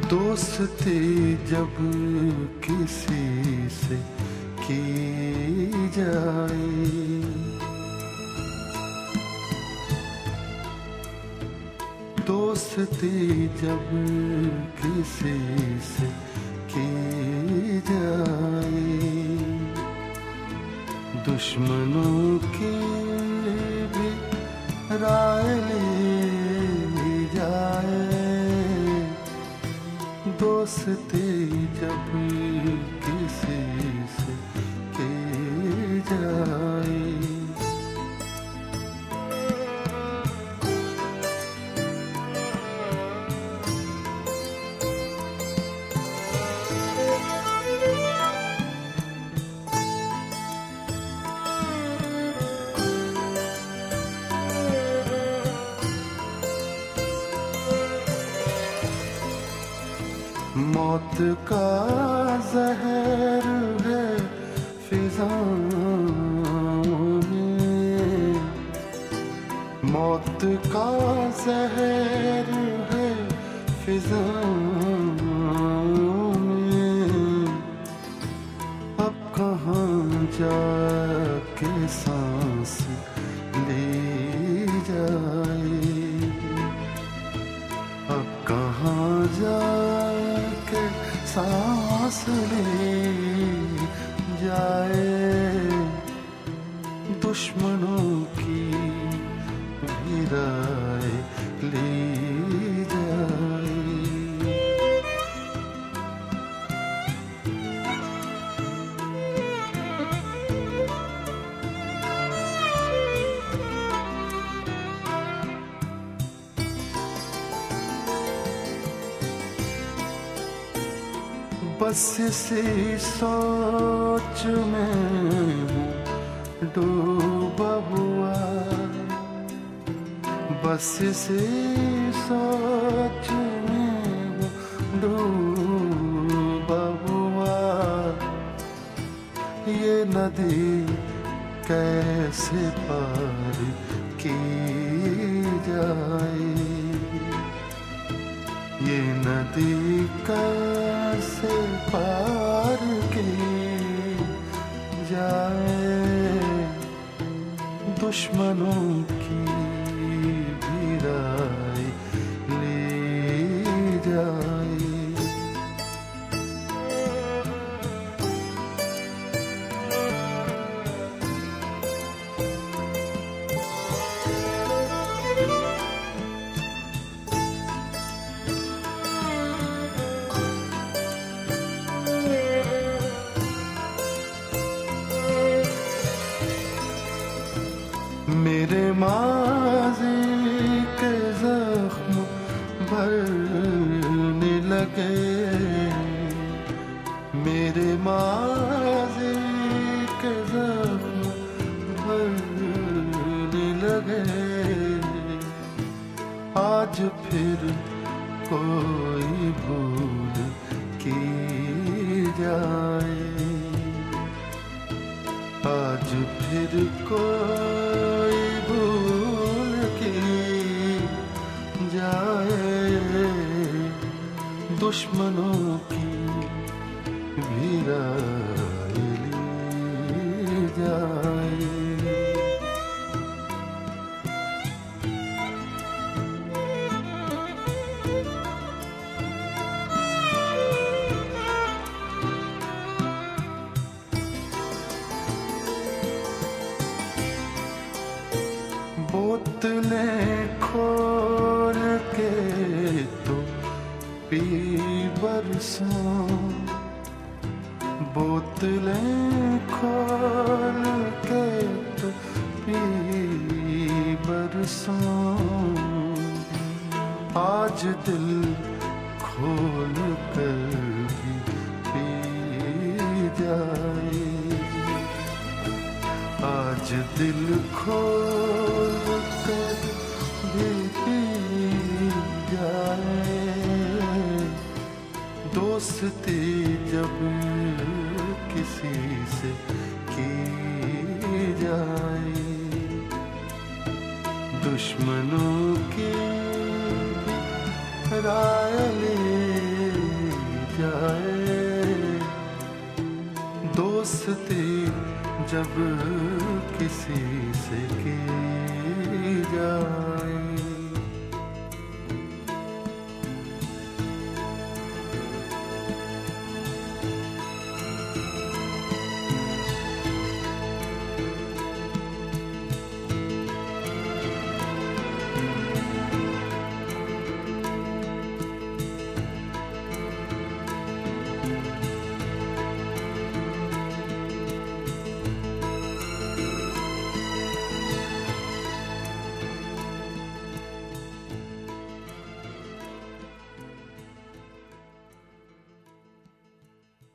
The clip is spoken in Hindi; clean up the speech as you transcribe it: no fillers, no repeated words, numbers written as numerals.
दोस्ती जब किसी से की जाए, दोस्ती जब किसी से की जाए, दुश्मनों की भी राय ली जाए, दोस्ती जब किसी से की जाए। मौत का जहर है फिजाओं में, मौत का जहर है फिजाओं में, अब कहाँ जाके सांस ली जाए, अब कहाँ जाके सांस ली जाए, दुश्मनों की भी राय ली जाए। बस इसी सोच में हूँ डूबा हुआ, बस इसी सोच में हूँ डूबा हुआ, ये नदी कैसे पार की जाए, ये नदी कैसे पार की जाए, दुश्मनों की भी राय ली जाए। मेरे माज़ी के ज़ख्म भरने लगे, मेरे माज़ी के ज़ख्म भरने लगे, आज फिर कोई भूल की जाए, आज फिर कोई भूल की जाए, दुश्मनों की भी राय ली जाए। बोतलें खोल के तो पी बरसों, बोतलें खोल के तो पी बरसों, आज दिल खोल कर भी पी जाए, आज दिल खोल कर भी पी जाए, दोस्ती जब किसी से की जाए, दुश्मनों की राय ली दोस्ती जब किसी से की जाए।